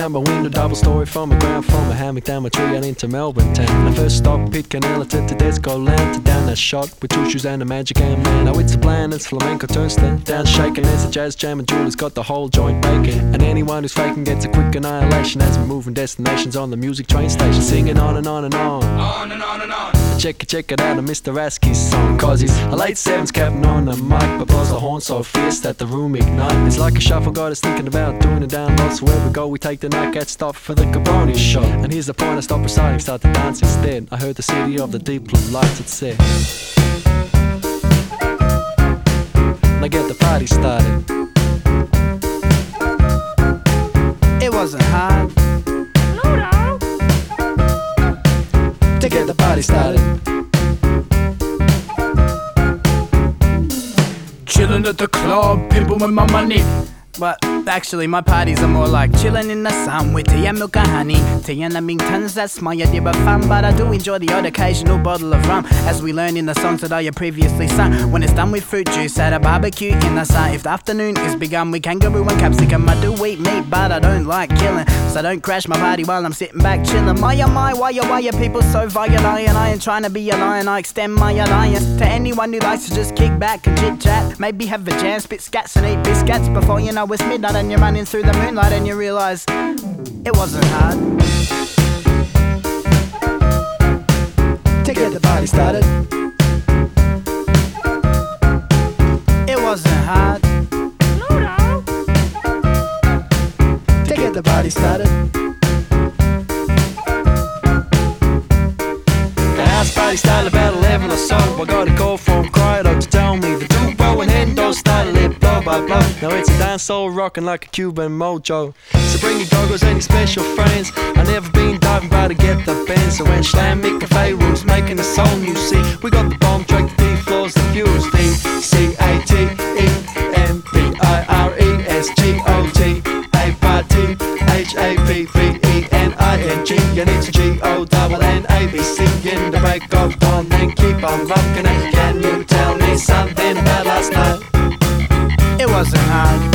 out my window, double story from a ground from a hammock down my tree and into Melbourne town. I first stopped Pit Canela to Disco Land, to down that shot with two shoes and a magic hand man. Now it's a plan, it's flamenco turns down shaking. It's a jazz jam and Julie's got the whole joint baking. And anyone who's faking gets a quick annihilation as we're moving destinations on the music train station, singing on and on and on. On and on and on. Check it out of Mr. Askey's song, cause he's a late sevens captain on the mic, but blows the horn so fierce that the room ignite. It's like a shuffle, got us thinking about doing it down low. So where we go, we take the night, get stopped for the Cabroni show. And here's the point, I stop reciting, start to dance instead. I heard the city of the deep blue lights, it said. Now get the party started. It wasn't hard to get the party started. Chillin' at the club, pimpin' with my money. But actually my parties are more like chillin' in the sun with tea and milk and honey. Tea and Lamingtons, that's my idea of fun. But I do enjoy the odd occasional bottle of rum, as we learned in the songs that I had previously sung. When it's done with fruit juice at a barbecue in the sun. If the afternoon is begun with kangaroo and capsicum, I do eat meat but I don't like killing, so don't crash my party while I'm sitting back chillin'. My oh my, why are people so violent? I ain't trying to be a lion, I extend my alliance to anyone who likes to just kick back and chit chat. Maybe have a jam, spit scats and eat biscuits before you know it's midnight and you're running through the moonlight and you realise it wasn't hard to get the party started. It wasn't hard to get the party started. The house party started about 11 or so. I got a call from Cryo to tell me the two going head don't start a lit, blow by blow. Now it's a dance soul rocking like a Cuban mojo. So bring your go-go's, any special friends. I never been diving by to get the bend. So when Slam Mick Cafe rules making a song, you see, we got the bomb track, the D floors, the fuse, VCATEMPIRESGOT APARTHAPPENING. And it's GONNABC in the break of dawn. Then keep on rocking it. Can you tell me something about last night? It wasn't hard